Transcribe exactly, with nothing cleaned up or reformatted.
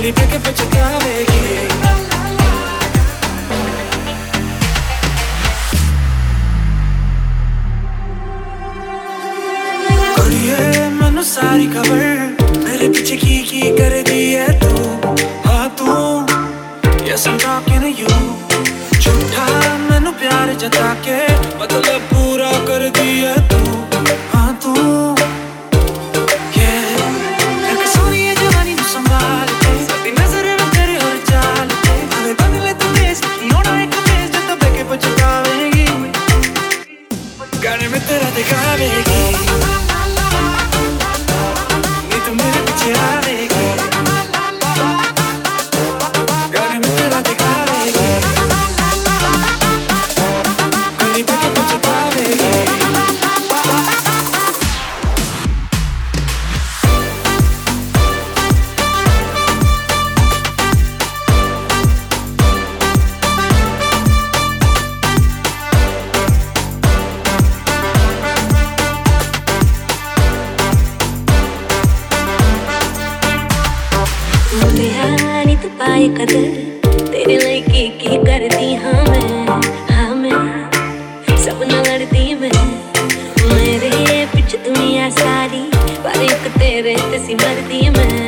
गली पे के पछतावेगी। कुड़िए मैनू सारी खबर मेरे पीछे की की कर दी है तू। हाँ तू yes I'm talking to you। झूठा मैनू प्यार जता के मतलब पूरा कर दी है तू। हाँ तू yeah लग सोनी है जवानी तू संभाल के सबकी नजर में तेरे और चाल के अरे बदले तू देश लोड़ा एक देश जब तक के पछतावेगी गाने में तेरा दिखावेगी। पाए कदर तेरे लिए की की करती हाँ मैं हाँ मैं सब न लड़ती मैं मेरे पिछ दुनिया सारी पर एक तेरे ते सी मरदी मैं।